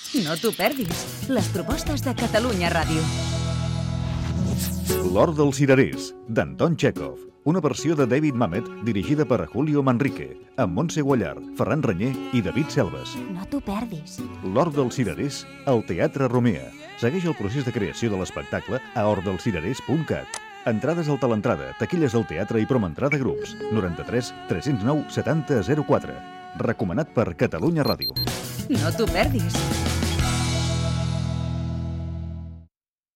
No t'ho perdis. Les propostes de Catalunya Ràdio. L'Hort dels Cirerers, d'Anton Txékhov. Una versió de David Mamet dirigida per Julio Manrique, amb Montse Guallar, Ferran Renyer i David Selves. No t'ho perdis. L'Hort dels Cirerers, al Teatre Romea. Segueix el procés de creació de l'espectacle a hortdelscirerers.cat. Entrades al Talentrada, taquilles del teatre i promentrada grups. 93 309 70 04. Recomanat per Catalunya Ràdio. No t'ho perdis.